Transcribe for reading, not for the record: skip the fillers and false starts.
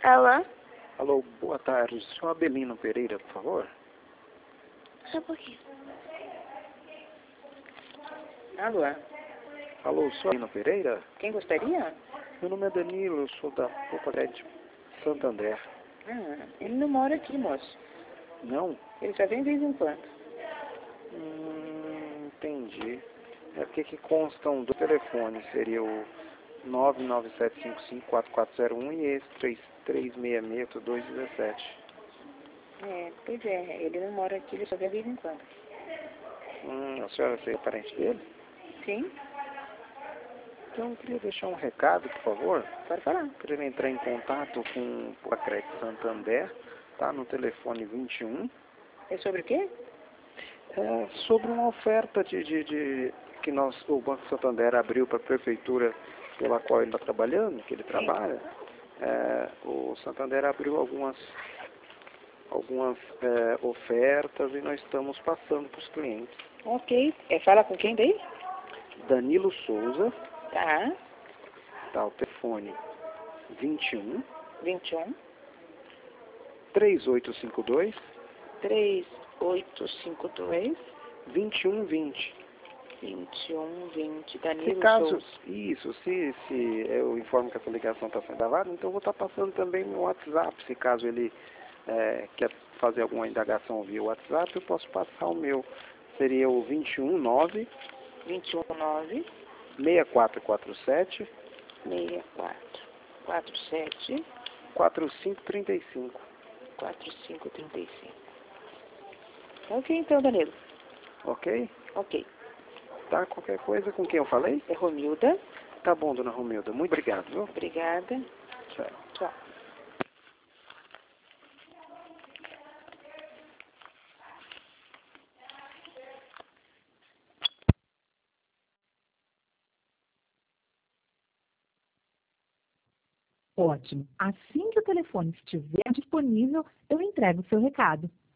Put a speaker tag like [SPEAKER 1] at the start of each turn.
[SPEAKER 1] Alô?
[SPEAKER 2] Alô, boa tarde. Senhor Abelino Pereira, por favor.
[SPEAKER 1] Só um pouquinho.
[SPEAKER 3] Alô?
[SPEAKER 2] Alô, senhor Abelino Pereira?
[SPEAKER 3] Quem gostaria?
[SPEAKER 2] Meu nome é Danilo, eu sou da Poupa de Santander.
[SPEAKER 3] Ele não mora aqui, moço.
[SPEAKER 2] Não?
[SPEAKER 3] Ele só vem de vez em quando.
[SPEAKER 2] Entendi. É porque que constam do telefone, seria o 997554401 e esse 33668217.
[SPEAKER 3] Pois é, ele não mora aqui, ele só vem de vez em quando.
[SPEAKER 2] A senhora seria parente dele?
[SPEAKER 3] Sim?
[SPEAKER 2] Então eu queria deixar um recado, por favor.
[SPEAKER 3] Pode falar.
[SPEAKER 2] Para ele entrar em contato com o Acredito Santander, tá no telefone 21.
[SPEAKER 3] É sobre o quê?
[SPEAKER 2] É sobre uma oferta que o Banco Santander abriu para a prefeitura pela qual ele está trabalhando, que ele trabalha. O Santander abriu algumas ofertas e nós estamos passando para os clientes.
[SPEAKER 3] Ok. Fala com quem daí?
[SPEAKER 2] Danilo Souza,
[SPEAKER 3] Tá.
[SPEAKER 2] tá, o telefone 21
[SPEAKER 3] 21
[SPEAKER 2] 3852
[SPEAKER 3] 3852
[SPEAKER 2] 2120.
[SPEAKER 3] 2120.
[SPEAKER 2] Se
[SPEAKER 3] Danilo
[SPEAKER 2] caso,
[SPEAKER 3] Souza.
[SPEAKER 2] isso, se eu informo que essa ligação está sendo gravada, então eu vou estar passando também meu WhatsApp. Se caso ele quer fazer alguma indagação via WhatsApp, eu posso passar o meu. Seria o 219
[SPEAKER 3] 219
[SPEAKER 2] 6447
[SPEAKER 3] 6447
[SPEAKER 2] 4535.
[SPEAKER 3] 4535. Ok, então, Danilo.
[SPEAKER 2] Ok?
[SPEAKER 3] Ok.
[SPEAKER 2] Tá? Qualquer coisa com quem eu falei?
[SPEAKER 3] É Romilda.
[SPEAKER 2] Tá bom, dona Romilda. Muito obrigado, viu?
[SPEAKER 3] Obrigada.
[SPEAKER 2] Tchau.
[SPEAKER 3] Tchau.
[SPEAKER 4] Ótimo. Assim que o telefone estiver disponível, eu entrego o seu recado.